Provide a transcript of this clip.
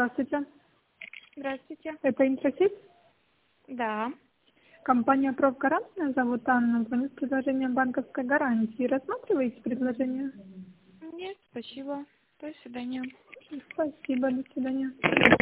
Здравствуйте. Здравствуйте. Это Интросеть? Да. Компания «Профгарант». Меня зовут Анна. Звоню с предложением банковской гарантии. Рассматриваете предложение? Нет, спасибо. До свидания. Спасибо. До свидания.